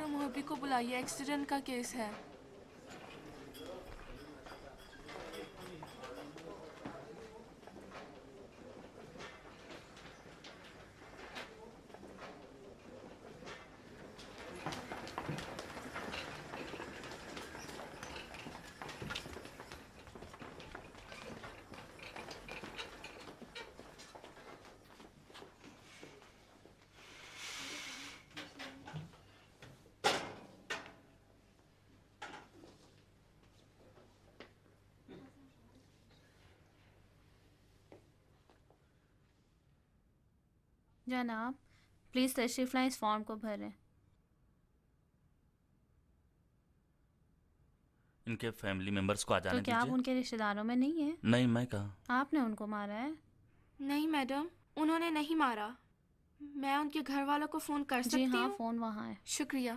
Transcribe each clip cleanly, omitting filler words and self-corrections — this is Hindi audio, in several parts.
डॉक्टर मोहब्बी को बुलाइए, एक्सीडेंट का केस है। जनाब, प्लीज़ तशरीफ़ लाएं, इस फॉर्म को भरें। इनके फैमिली मेंबर्स को आ जाने तो क्या आप दीजिए। उनके रिश्तेदारों में नहीं हैं? नहीं, मैं कहा। आपने उनको मारा है? नहीं मैडम, उन्होंने नहीं मारा। मैं उनके घर वालों को फ़ोन कर जी सकती हाँ, हूँ? फ़ोन वहाँ है। शुक्रिया।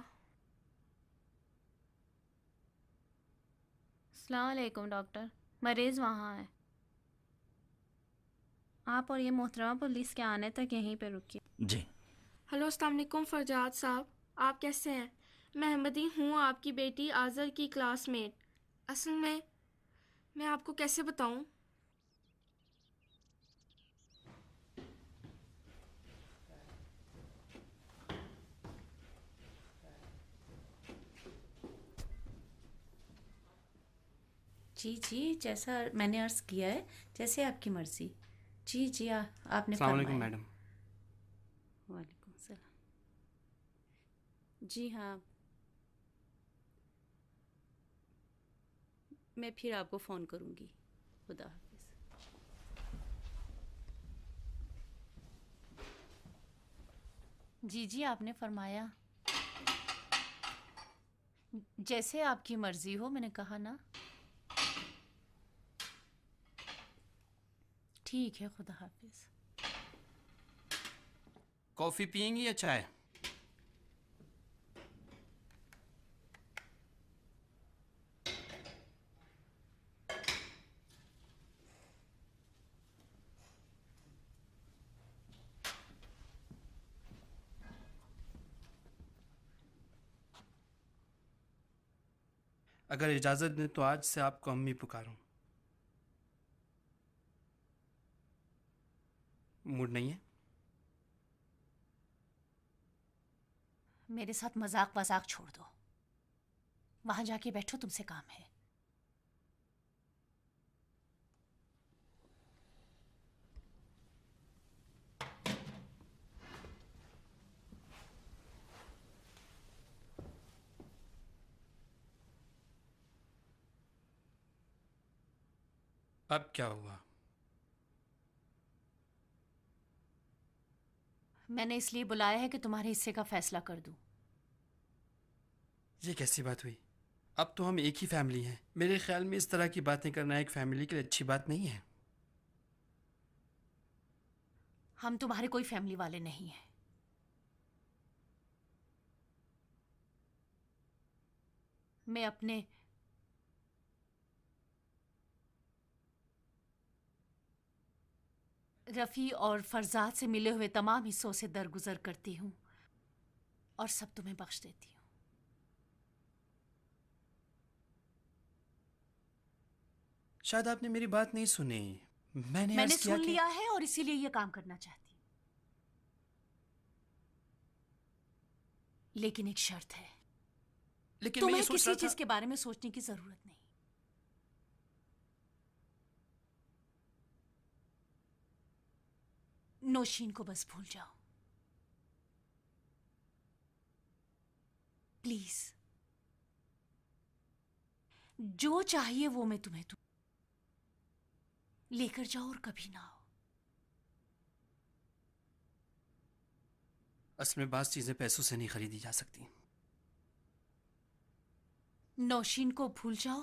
अस्सलाम वालेकुम डॉक्टर, मरीज़ वहाँ है। आप और ये मोहतरमा पुलिस के आने तक यहीं पे रुकिए। जी। हेलो, अस्सलाम वालेकुम फरजाद साहब, आप कैसे हैं? मैं अहमदी हूँ, आपकी बेटी आज़र की क्लासमेट। असल में मैं आपको कैसे बताऊँ? जी जी, जैसा मैंने अर्ज़ किया है, जैसे आपकी मर्ज़ी। जी जी, आपने अस्सलाम वालेकुम फरमाया। मैडम। वालेकुम सलाम। जी हाँ, मैं फिर आपको फ़ोन करूँगी। खुदा हाफिज़। जी जी, आपने फरमाया। जैसे आपकी मर्ज़ी हो, मैंने कहा ना। ठीक है, खुदा हाफिज़। कॉफ़ी पियेंगी या चाय? अगर इजाज़त दें तो आज से आपको अम्मी पुकारूं। मूड नहीं है? मेरे साथ मजाक वजाक छोड़ दो। वहाँ जाके बैठो, तुमसे काम है। अब क्या हुआ? मैंने इसलिए बुलाया है कि तुम्हारे हिस्से का फैसला कर दूं। ये कैसी बात हुई? अब तो हम एक ही फैमिली हैं। मेरे ख्याल में इस तरह की बातें करना एक फैमिली के लिए अच्छी बात नहीं है। हम तुम्हारे कोई फैमिली वाले नहीं हैं। मैं अपने रफ़ी और फरजाद से मिले हुए तमाम हिस्सों से दरगुजर करती हूँ और सब तुम्हें बख्श देती हूँ। शायद आपने मेरी बात नहीं सुनी। मैंने मैंने अर्ज़ किया सुन कि लिया है और इसीलिए ये काम करना चाहती हूँ। लेकिन एक शर्त है, लेकिन मैं ये तुम्हें सोच किसी रहा चीज था। के बारे में सोचने की जरूरत नहीं। नौशीन को बस भूल जाओ, प्लीज। जो चाहिए वो मैं तुम्हें दूं, लेकर जाओ और कभी ना आओ। असल में बात चीज़ें पैसों से नहीं खरीदी जा सकती। नौशीन को भूल जाओ,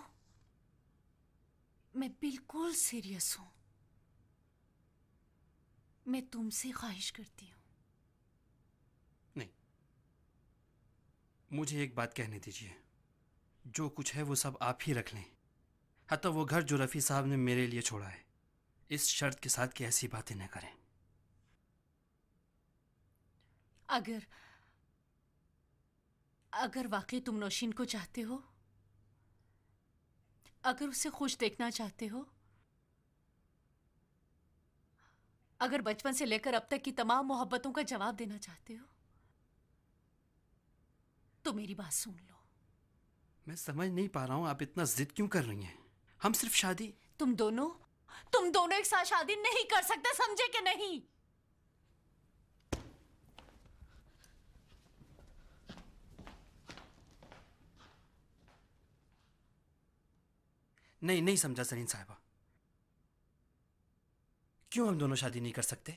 मैं बिल्कुल सीरियस हूं। मैं तुमसे ख्वाहिश करती हूं। नहीं, मुझे एक बात कहने दीजिए। जो कुछ है वो सब आप ही रख लें, हत्ता वो घर जो रफ़ी साहब ने मेरे लिए छोड़ा है, इस शर्त के साथ कि ऐसी बातें न करें। अगर अगर वाकई तुम नौशीन को चाहते हो, अगर उसे खुश देखना चाहते हो, अगर बचपन से लेकर अब तक की तमाम मोहब्बतों का जवाब देना चाहते हो, तो मेरी बात सुन लो। मैं समझ नहीं पा रहा हूँ आप इतना जिद क्यों कर रही हैं। हम सिर्फ शादी। तुम दोनों एक साथ शादी नहीं कर सकते, समझे कि नहीं? नहीं, नहीं समझा सरीन साहिबा। क्यों हम दोनों शादी नहीं कर सकते?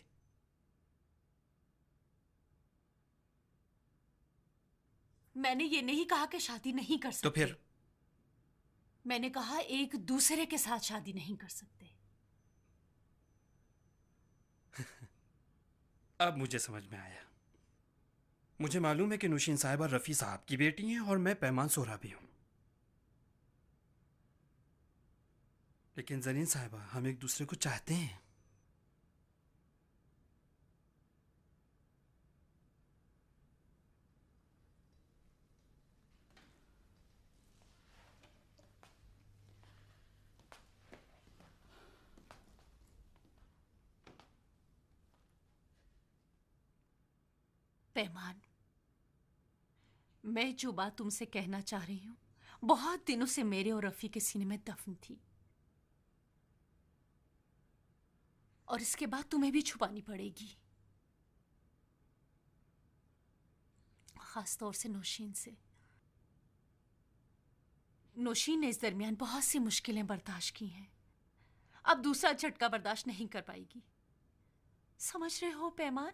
मैंने ये नहीं कहा कि शादी नहीं कर सकते। तो फिर? मैंने कहा एक दूसरे के साथ शादी नहीं कर सकते। अब मुझे समझ में आया। मुझे मालूम है कि नौशीन साहिबा रफ़ी साहब की बेटी हैं और मैं पैमान सोहरा भी हूं। लेकिन ज़रीन साहिबा, हम एक दूसरे को चाहते हैं। पैमान, मैं जो बात तुमसे कहना चाह रही हूं बहुत दिनों से मेरे और रफी के सीने में दफन थी, और इसके बाद तुम्हें भी छुपानी पड़ेगी, खास तौर से नौशीन से। नौशीन ने इस दरमियान बहुत सी मुश्किलें बर्दाश्त की हैं, अब दूसरा झटका बर्दाश्त नहीं कर पाएगी। समझ रहे हो पैमान?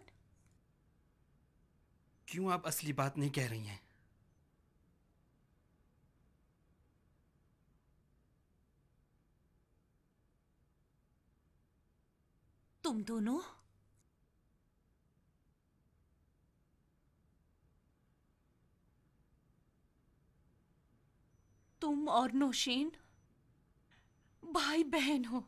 क्यों आप असली बात नहीं कह रही हैं? तुम दोनों तुम और नौशीन भाई बहन हो।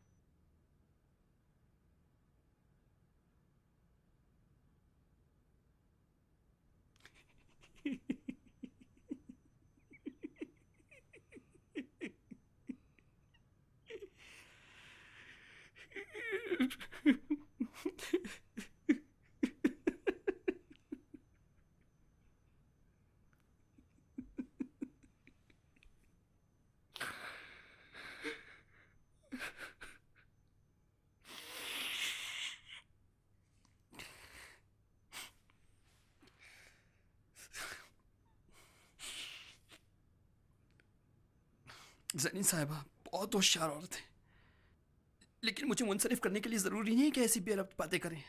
ज़रीन साहिबा बहुत होशियार औरत है, लेकिन मुझे मुनसरिफ करने के लिए ज़रूरी नहीं है कि ऐसी बेरब्त बातें करें।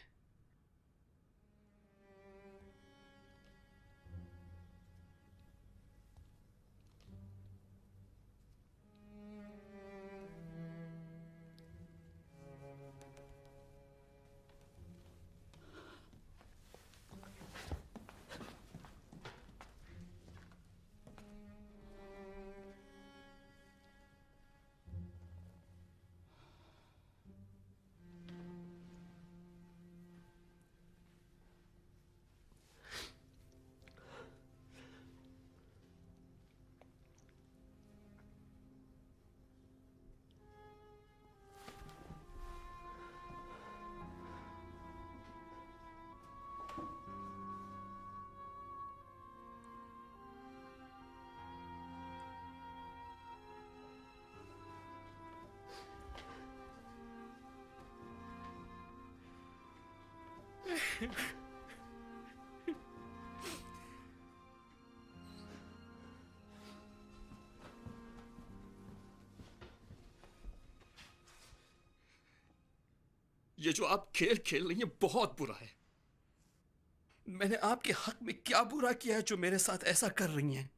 ये जो आप खेल खेल रही हैं बहुत बुरा है। मैंने आपके हक में क्या बुरा किया है जो मेरे साथ ऐसा कर रही हैं?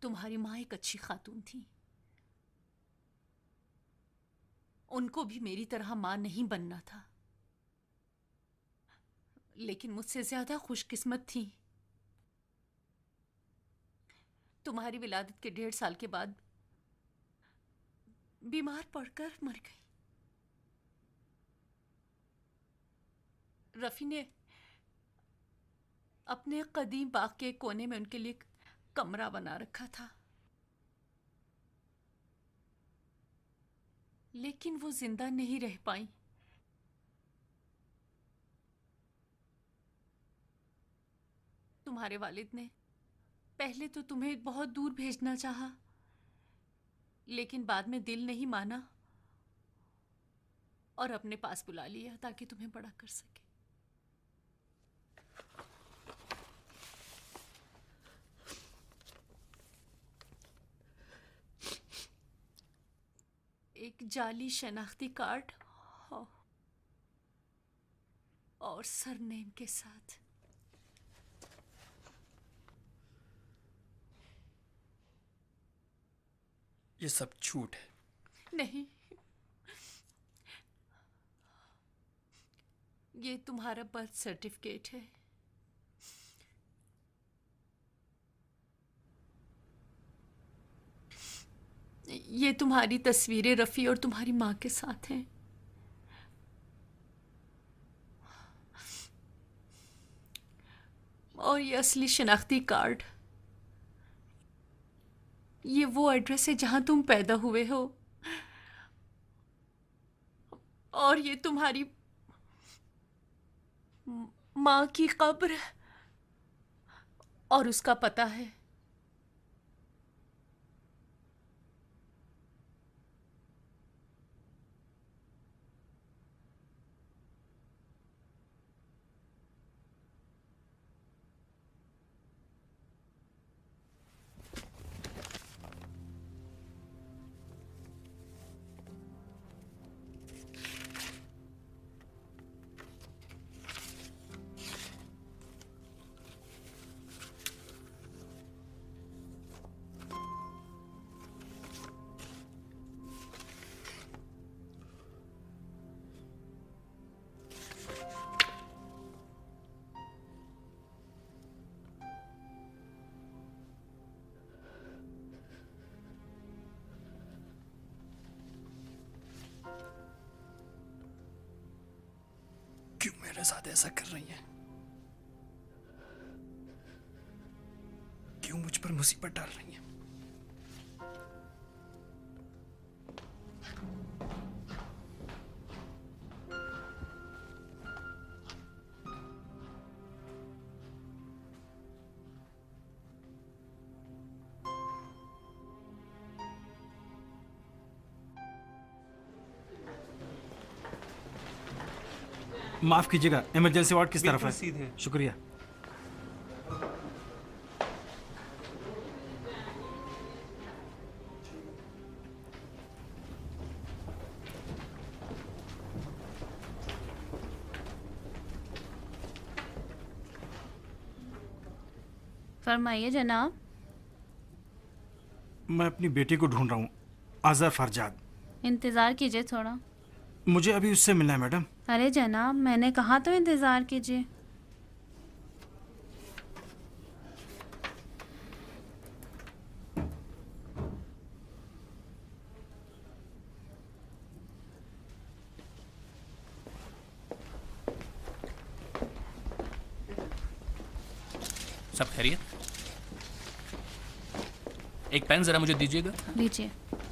तुम्हारी माँ एक अच्छी खातून थी। उनको भी मेरी तरह माँ नहीं बनना था, लेकिन मुझसे ज्यादा खुशकिस्मत थी। तुम्हारी विलादत के 1.5 साल के बाद बीमार पड़कर मर गई। रफी ने अपने कदीम बाग के कोने में उनके लिए एक कमरा बना रखा था, लेकिन वो जिंदा नहीं रह पाई। तुम्हारे वालिद ने पहले तो तुम्हें बहुत दूर भेजना चाहा, लेकिन बाद में दिल नहीं माना और अपने पास बुला लिया ताकि तुम्हें बड़ा कर सके। एक जाली शनाख्ती कार्ड और सरनेम के साथ। ये सब झूठ है। नहीं, ये तुम्हारा बर्थ सर्टिफिकेट है। ये तुम्हारी तस्वीरें रफ़ी और तुम्हारी माँ के साथ हैं। और ये असली शनाख्ती कार्ड, ये वो एड्रेस है जहां तुम पैदा हुए हो। और ये तुम्हारी माँ की कब्र और उसका पता है। क्यों मेरे साथ ऐसा कर रही हैं? क्यों मुझ पर मुसीबत डाल रही हैं? माफ कीजिएगा, इमरजेंसी वार्ड किस तरफ है? सीधे। शुक्रिया। फरमाइए जनाब। मैं अपनी बेटी को ढूंढ रहा हूँ, आज़र फरजाद। इंतज़ार कीजिए थोड़ा। मुझे अभी उससे मिलना है मैडम। अरे जनाब, मैंने कहा तो इंतज़ार कीजिए। सब खैरियत? एक पेन जरा मुझे दीजिएगा। लीजिए।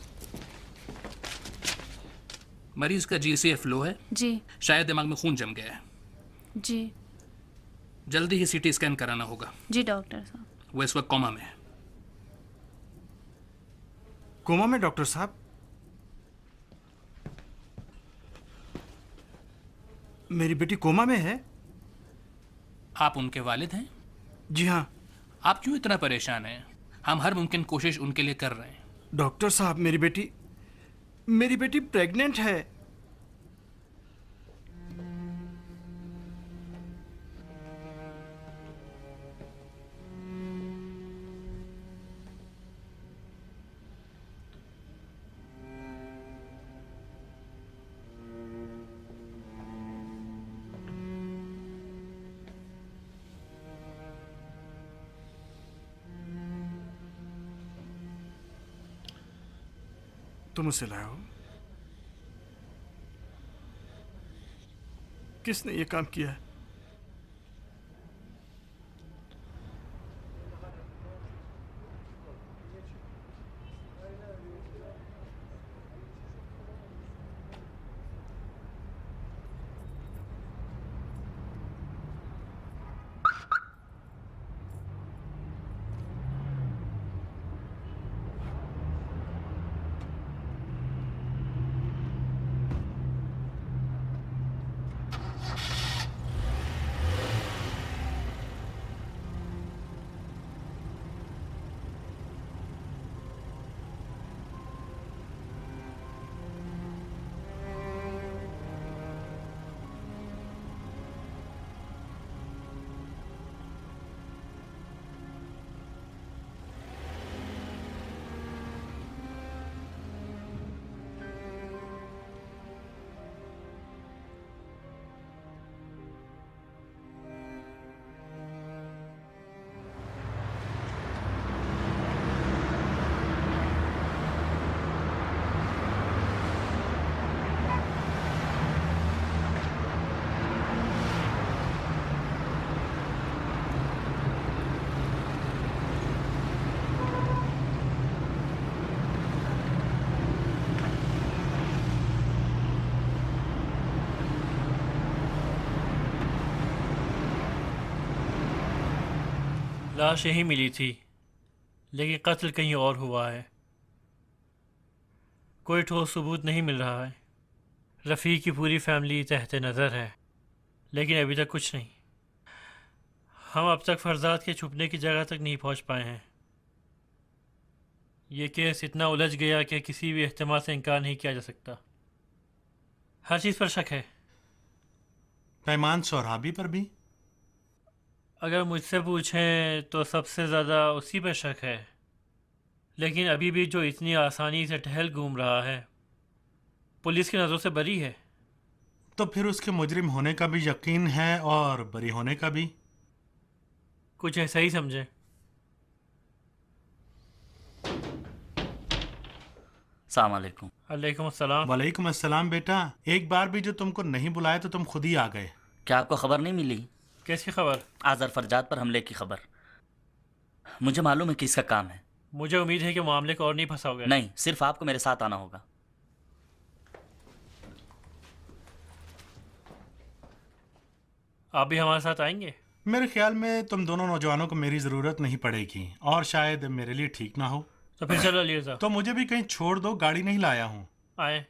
मरीज का GCF लो है। जी। शायद दिमाग में खून जम गया है। जी। जल्दी ही CT स्कैन कराना होगा। जी डॉक्टर साहब। वो इस वक्त कोमा में है। कोमा में डॉक्टर साहब? मेरी बेटी कोमा में है? आप उनके वालिद हैं? जी हाँ। आप क्यों इतना परेशान हैं? हम हर मुमकिन कोशिश उनके लिए कर रहे हैं। डॉक्टर साहब, मेरी बेटी प्रेग्नेंट है। तुम उसे लाए हो? किसने ये काम किया है? लाश यहीं मिली थी, लेकिन कत्ल कहीं और हुआ है। कोई ठोस सबूत नहीं मिल रहा है। रफ़ी की पूरी फैमिली तहत नज़र है, लेकिन अभी तक कुछ नहीं। हम अब तक फरजाद के छुपने की जगह तक नहीं पहुंच पाए हैं। ये केस इतना उलझ गया कि किसी भी एहतमाल से इनकार नहीं किया जा सकता। हर चीज़ पर शक है। पैमान सोहराबी पर भी? अगर मुझसे पूछें तो सबसे ज़्यादा उसी पर शक है, लेकिन अभी भी जो इतनी आसानी से टहल घूम रहा है, पुलिस की नज़रों से बरी है। तो फिर उसके मुजरिम होने का भी यकीन है और बरी होने का भी? कुछ ऐसा ही समझे। सलामकुम। वालेकुम अस्सलाम। वालेकुम अस्सलाम। बेटा, एक बार भी जो तुमको नहीं बुलाया तो तुम खुद ही आ गए। क्या आपको खबर नहीं मिली? कैसी खबर? आज़र फरजाद पर हमले की खबर। मुझे मालूम है कि इसका काम है। मुझे उम्मीद है कि मामले को और नहीं फंसाओगे। नहीं, सिर्फ आपको मेरे साथ आना होगा। आप भी हमारे साथ आएंगे? मेरे ख्याल में तुम दोनों नौजवानों को मेरी ज़रूरत नहीं पड़ेगी और शायद मेरे लिए ठीक ना हो। तो फिर चलो लिए साहब। तो मुझे भी कहीं छोड़ दो, गाड़ी नहीं लाया हूँ। आए।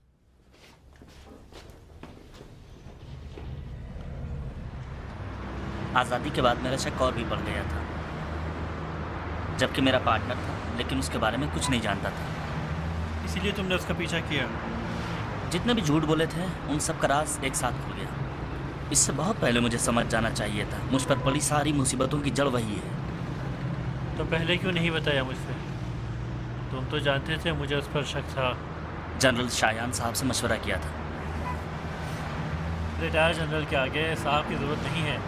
आज़ादी के बाद मेरा शक और भी बढ़ गया था, जबकि मेरा पार्टनर था, लेकिन उसके बारे में कुछ नहीं जानता था। इसीलिए तुमने उसका पीछा किया? जितने भी झूठ बोले थे उन सब का राज एक साथ खुल गया। इससे बहुत पहले मुझे समझ जाना चाहिए था। मुझ पर पड़ी सारी मुसीबतों की जड़ वही है। तो पहले क्यों नहीं बताया मुझसे? तुम तो जानते थे मुझे उस पर शक था। जनरल शायान साहब से मशवरा किया था। रिटायर जनरल के आगे साहब की ज़रूरत नहीं है।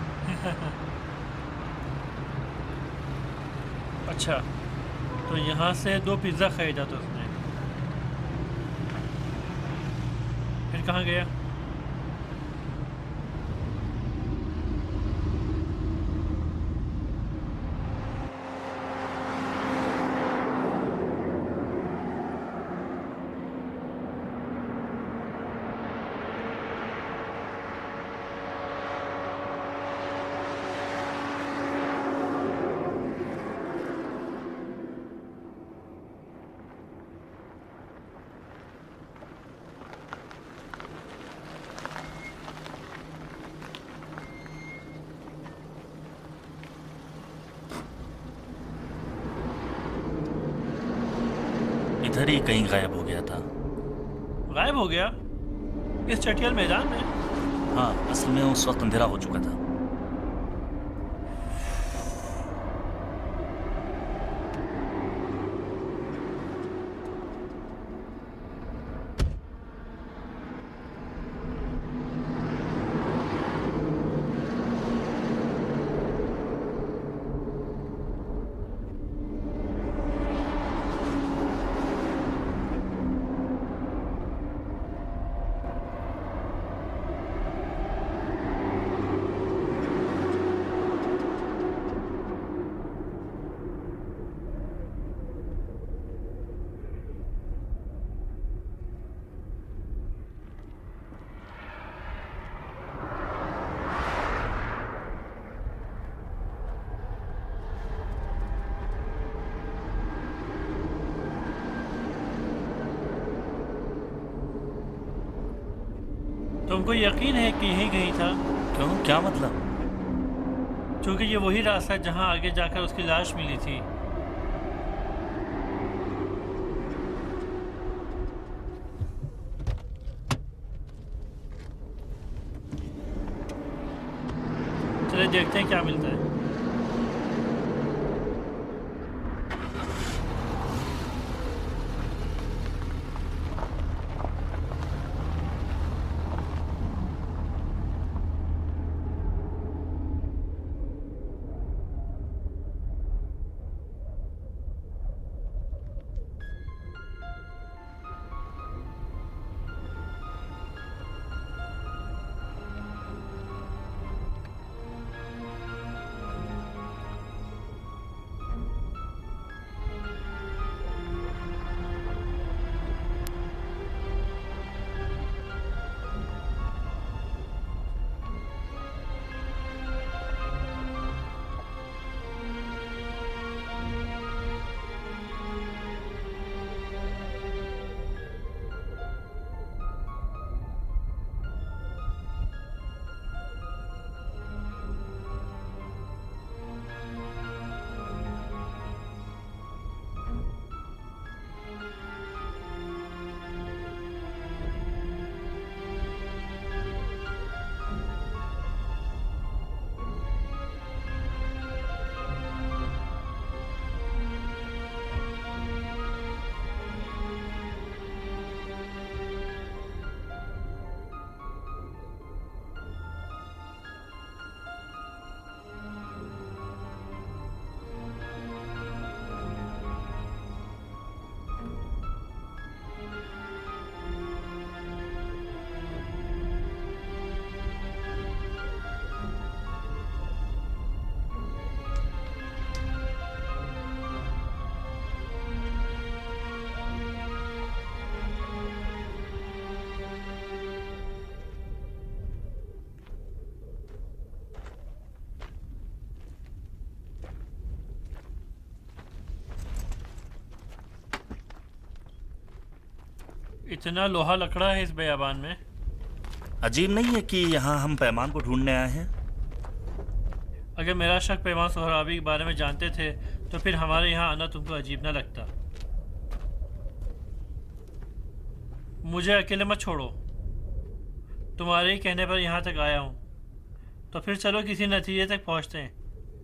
अच्छा, तो यहाँ से 2 पिज़्ज़ा खरीदा तो उसने, फिर कहाँ गया? इधर ही कहीं गायब हो गया था। गायब हो गया? इस चटियाल मैदान में? हाँ, असल में उस वक्त अंधेरा हो चुका था। तुमको यकीन है कि यही कहीं था? क्यों, क्या मतलब? क्योंकि ये वही रास्ता है जहाँ आगे जाकर उसकी लाश मिली थी। चलिए देखते हैं क्या मिलता है। इतना लोहा लकड़ा है इस बेयाबान में। अजीब नहीं है कि यहाँ हम पैमान को ढूंढने आए हैं? अगर मेरा शक पैमान सोहराबी के बारे में जानते थे तो फिर हमारे यहाँ आना तुमको अजीब ना लगता। मुझे अकेले मत छोड़ो, तुम्हारे ही कहने पर यहाँ तक आया हूँ, तो फिर चलो किसी नतीजे तक पहुँचते हैं।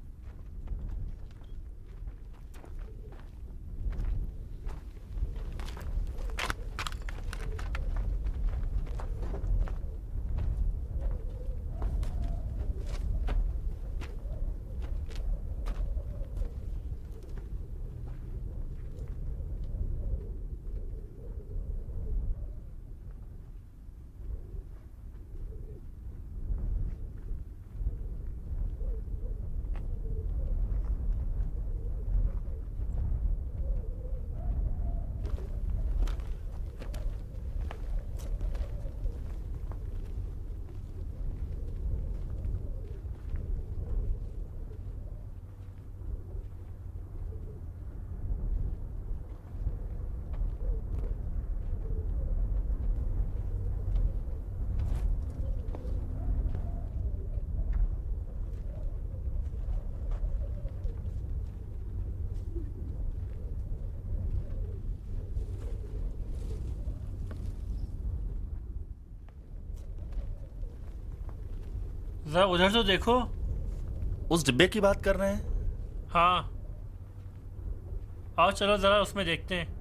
जरा उधर तो देखो। उस डिब्बे की बात कर रहे हैं? हाँ, आओ चलो जरा उसमें देखते हैं।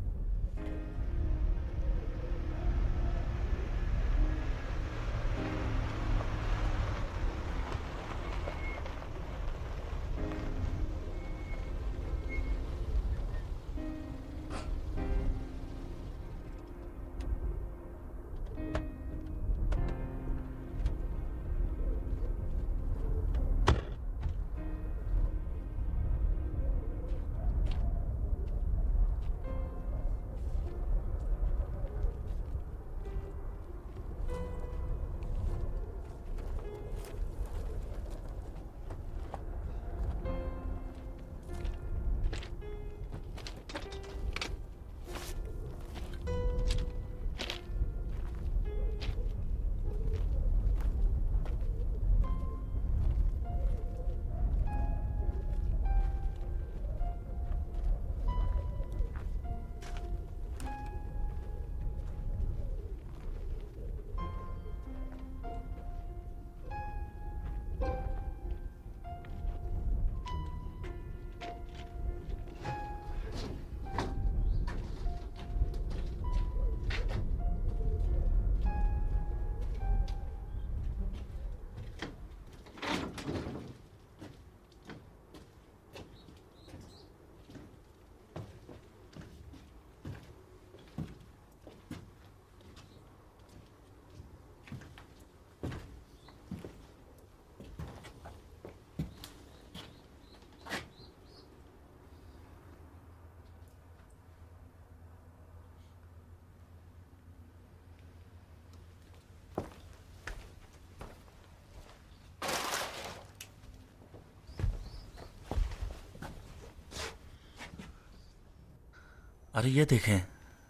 अरे ये देखें,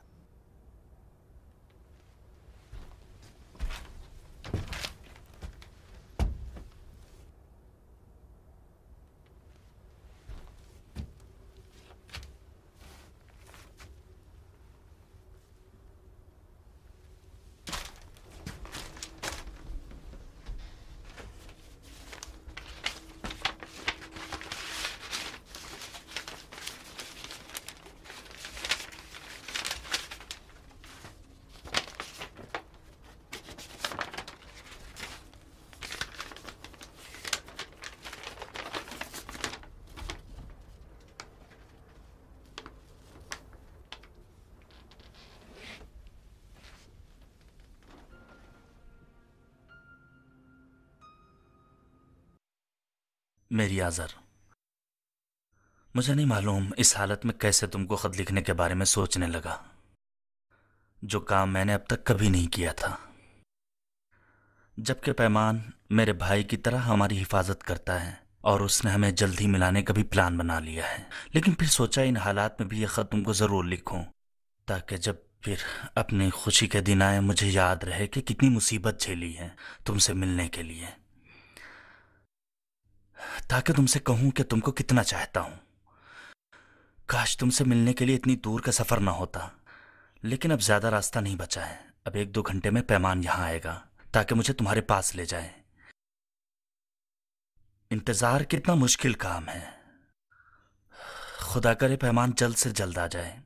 मेरी आज़र, मुझे नहीं मालूम इस हालत में कैसे तुमको ख़त लिखने के बारे में सोचने लगा, जो काम मैंने अब तक कभी नहीं किया था। जबकि पैमान मेरे भाई की तरह हमारी हिफाजत करता है और उसने हमें जल्द ही मिलाने का भी प्लान बना लिया है। लेकिन फिर सोचा इन हालात में भी यह ख़त तुमको ज़रूर लिखूं, ताकि जब फिर अपनी खुशी के दिन आए मुझे याद रहे कि कितनी मुसीबत झेली है तुमसे मिलने के लिए, ताकि तुमसे कहूं कि तुमको कितना चाहता हूं। काश तुमसे मिलने के लिए इतनी दूर का सफर ना होता, लेकिन अब ज्यादा रास्ता नहीं बचा है। अब 1-2 घंटे में पैमान यहां आएगा ताकि मुझे तुम्हारे पास ले जाए। इंतजार कितना मुश्किल काम है। खुदा करे पैमान जल्द से जल्द आ जाए।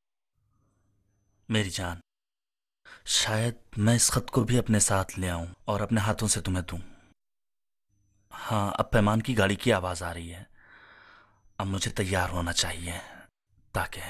मेरी जान, शायद मैं इस खत को भी अपने साथ ले आऊं और अपने हाथों से तुम्हें दूं। हाँ, अब पैमान की गाड़ी की आवाज आ रही है। अब मुझे तैयार होना चाहिए ताकि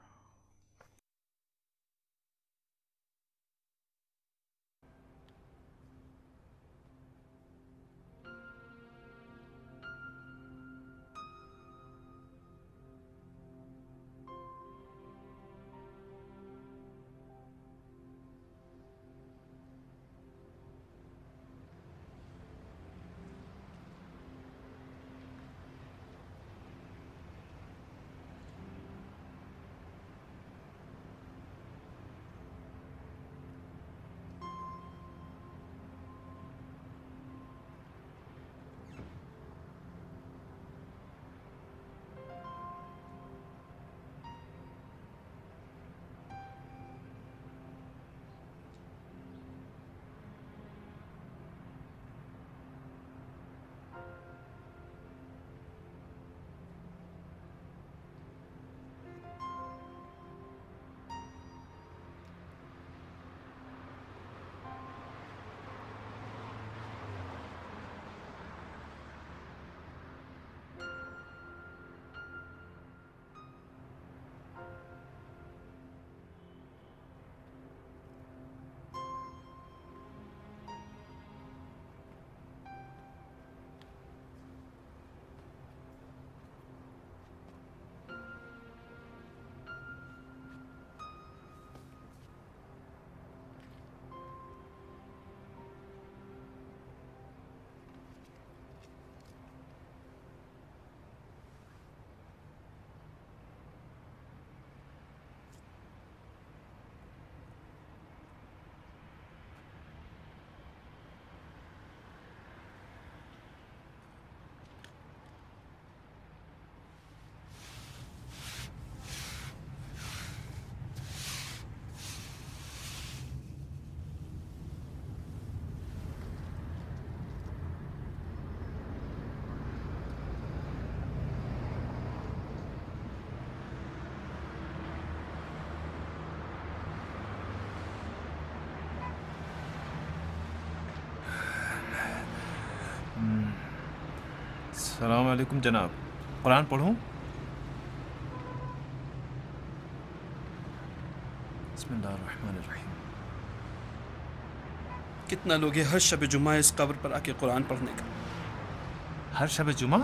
अस्सलाम वालेकुम जनाब, कुरान पढ़ूं? बिस्मिल्लाहिर्रहमानिर्रहीम। कितना लोग हैं हर शब जुमा इस कब्र पर आके कुरान पढ़ने का? हर शब जुमा?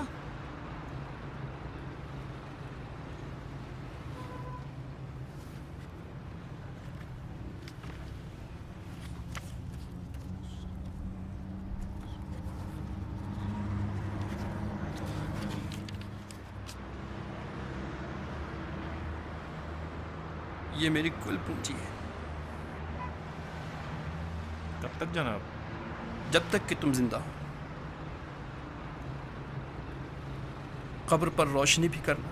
ये मेरी कुल पूंजी है। कब तक जनाब? जब तक कि तुम जिंदा हो। कब्र पर रोशनी भी करना।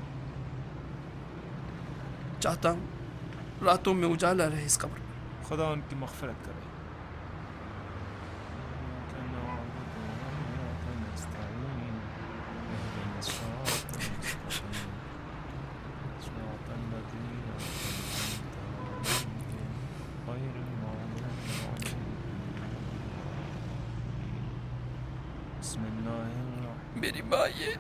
चाहता हूँ रातों में उजाला रहे इस कब्र पर। खुदा उनकी मग़फ़िरत करे। मेरी माँ ये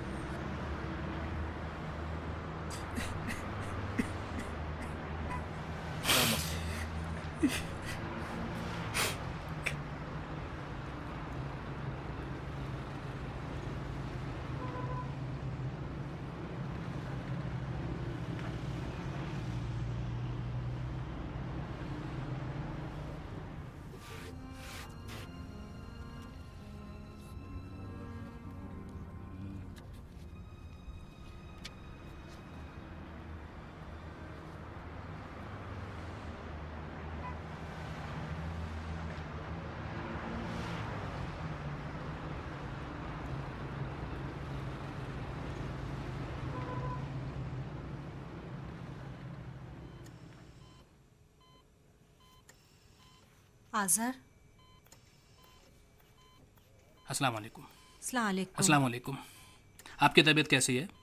आज़र। अस्सलाम वालेकुम। अस्सलाम वालेकुम। अस्सलाम वालेकुम। आपकी तबीयत कैसी है?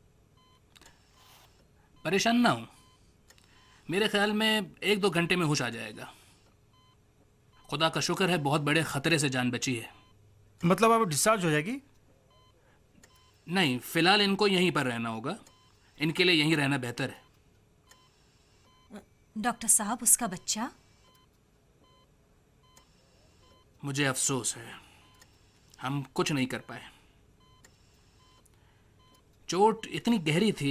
परेशान ना हो, मेरे ख्याल में 1-2 घंटे में होश आ जाएगा। खुदा का शुक्र है बहुत बड़े ख़तरे से जान बची है। मतलब अब डिस्चार्ज हो जाएगी? नहीं, फ़िलहाल इनको यहीं पर रहना होगा। इनके लिए यहीं रहना बेहतर है। डॉक्टर साहब, उसका बच्चा? मुझे अफसोस है, हम कुछ नहीं कर पाए। चोट इतनी गहरी थी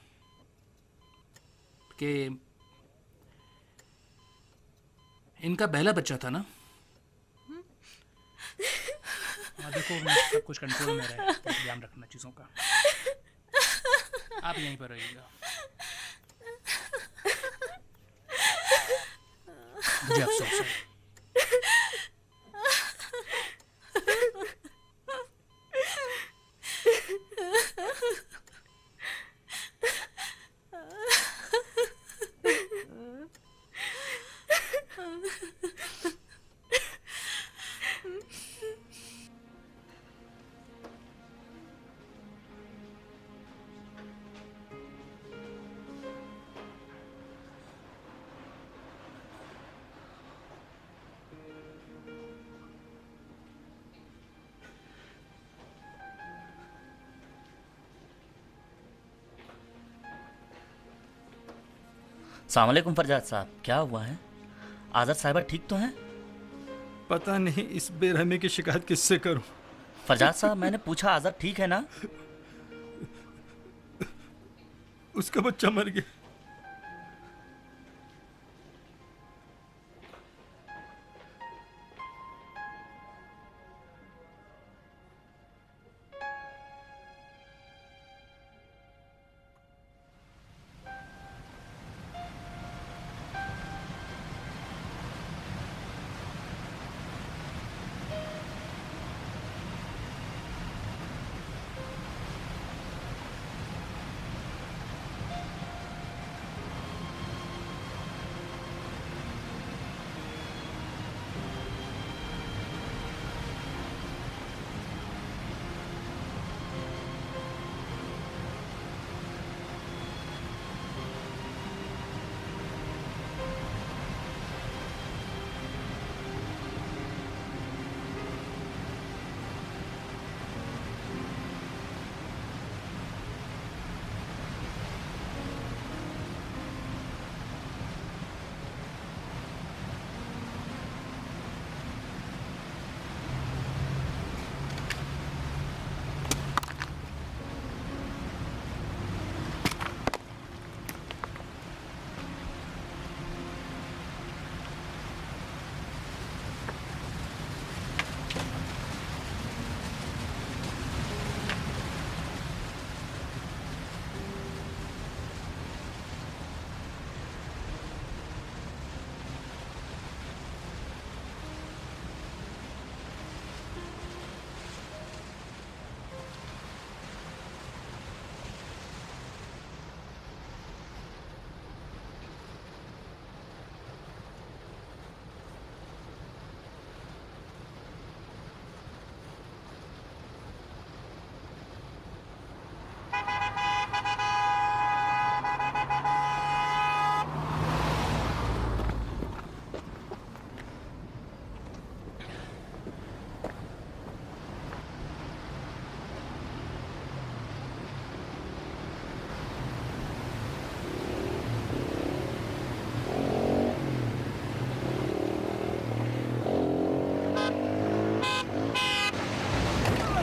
कि इनका पहला बच्चा था ना। देखो सब कुछ कंट्रोल में रहे, ध्यान रखना चीज़ों का। आप यहीं पर रहिएगा। मुझे अफसोस है। अस्सलाम वालेकुम फरजाद साहब, क्या हुआ है? आज़र साहिबा ठीक तो हैं? पता नहीं इस बेरहमी की शिकायत किससे करूं। फरजाद साहब, मैंने पूछा आज़र ठीक है ना? उसका बच्चा मर गया।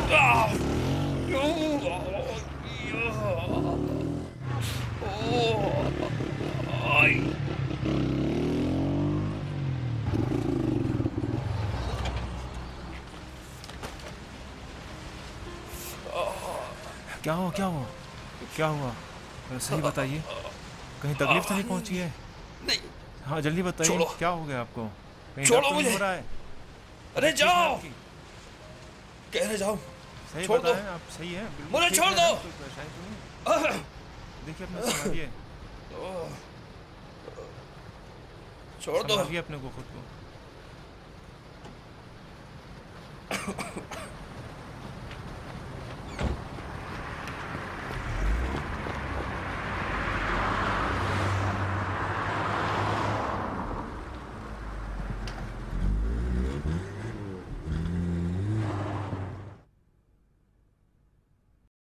क्या हुआ क्या हुआ क्या हुआ? सही बताइए, कहीं तकलीफ तो नहीं पहुंची है? नहीं। हाँ जल्दी बताइए, छोड़ो। क्या हो गया आपको? कहीं छोड़ो दर्द तो नहीं मुझे। हो रहा है? अरे जाओ, कह रहे जाओ, सही छोड़ दो। बताएं, आप सही हैं? बिल्कुल मुझे ठीक छोड़ है, दो। कोई परेशानी तो नहीं? देखिए अपने संभालिए, छोड़ दो। संभालिए अपने को, खुद को।